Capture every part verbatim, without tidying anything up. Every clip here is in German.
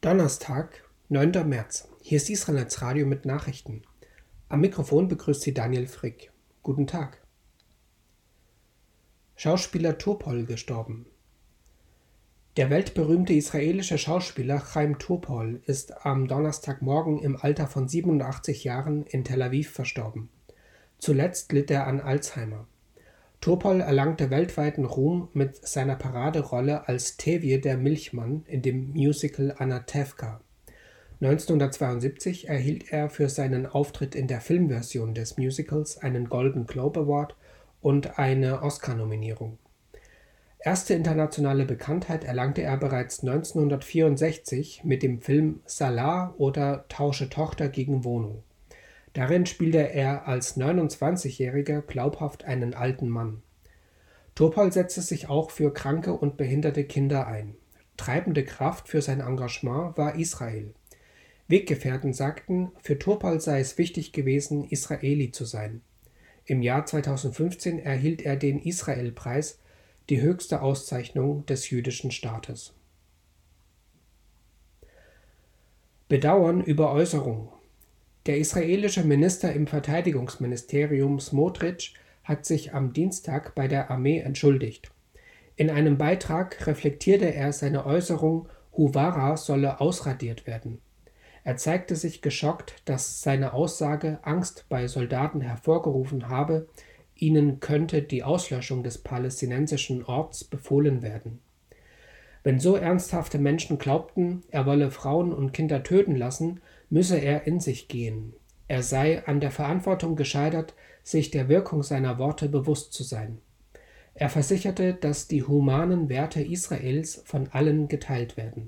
Donnerstag, neunter März. Hier ist Israelnetzradio mit Nachrichten. Am Mikrofon begrüßt Sie Daniel Frick. Guten Tag. Schauspieler Topol gestorben. Der weltberühmte israelische Schauspieler Chaim Topol ist am Donnerstagmorgen im Alter von siebenundachtzig Jahren in Tel Aviv verstorben. Zuletzt litt er an Alzheimer. Topol erlangte weltweiten Ruhm mit seiner Paraderolle als Tevye der Milchmann in dem Musical Anatevka. neunzehnhundertzweiundsiebzig erhielt er für seinen Auftritt in der Filmversion des Musicals einen Golden Globe Award und eine Oscar-Nominierung. Erste internationale Bekanntheit erlangte er bereits neunzehnhundertvierundsechzig mit dem Film Salah oder Tausche Tochter gegen Wohnung. Darin spielte er als neunundzwanzigjähriger glaubhaft einen alten Mann. Topol setzte sich auch für kranke und behinderte Kinder ein. Treibende Kraft für sein Engagement war Israel. Weggefährten sagten, für Topol sei es wichtig gewesen, Israeli zu sein. Im Jahr zweitausendfünfzehn erhielt er den Israel-Preis, die höchste Auszeichnung des jüdischen Staates. Bedauern über Äußerung. Der israelische Minister im Verteidigungsministerium Smotrich hat sich am Dienstag bei der Armee entschuldigt. In einem Beitrag reflektierte er seine Äußerung, Huwara solle ausradiert werden. Er zeigte sich geschockt, dass seine Aussage Angst bei Soldaten hervorgerufen habe, ihnen könnte die Auslöschung des palästinensischen Orts befohlen werden. Wenn so ernsthafte Menschen glaubten, er wolle Frauen und Kinder töten lassen, müsse er in sich gehen. Er sei an der Verantwortung gescheitert, sich der Wirkung seiner Worte bewusst zu sein. Er versicherte, dass die humanen Werte Israels von allen geteilt werden.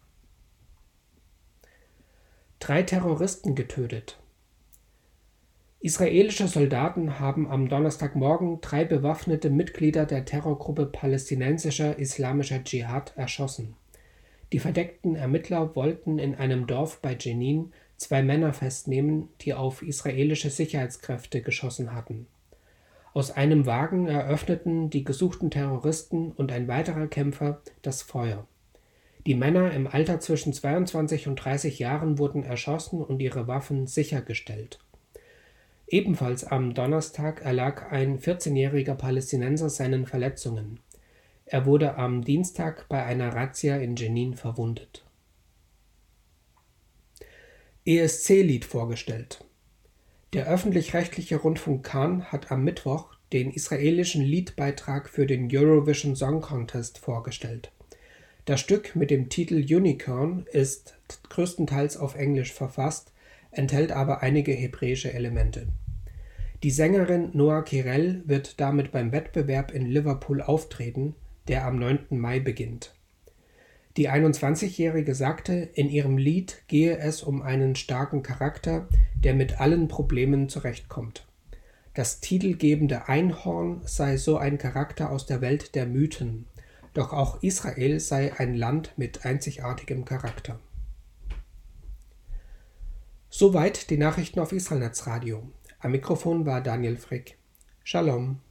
Drei Terroristen getötet. Israelische Soldaten haben am Donnerstagmorgen drei bewaffnete Mitglieder der Terrorgruppe Palästinensischer Islamischer Dschihad erschossen. Die verdeckten Ermittler wollten in einem Dorf bei Jenin zwei Männer festnehmen, die auf israelische Sicherheitskräfte geschossen hatten. Aus einem Wagen eröffneten die gesuchten Terroristen und ein weiterer Kämpfer das Feuer. Die Männer im Alter zwischen zweiundzwanzig und dreißig Jahren wurden erschossen und ihre Waffen sichergestellt. Ebenfalls am Donnerstag erlag ein vierzehnjähriger Palästinenser seinen Verletzungen. Er wurde am Dienstag bei einer Razzia in Jenin verwundet. E S C-Lied vorgestellt. Der öffentlich-rechtliche Rundfunk Kan hat am Mittwoch den israelischen Liedbeitrag für den Eurovision Song Contest vorgestellt. Das Stück mit dem Titel Unicorn ist größtenteils auf Englisch verfasst, enthält aber einige hebräische Elemente. Die Sängerin Noa Kirel wird damit beim Wettbewerb in Liverpool auftreten, der am neunten Mai beginnt. Die einundzwanzigjährige sagte, in ihrem Lied gehe es um einen starken Charakter, der mit allen Problemen zurechtkommt. Das titelgebende Einhorn sei so ein Charakter aus der Welt der Mythen, doch auch Israel sei ein Land mit einzigartigem Charakter. Soweit die Nachrichten auf Israelnetzradio. Am Mikrofon war Daniel Frick. Shalom.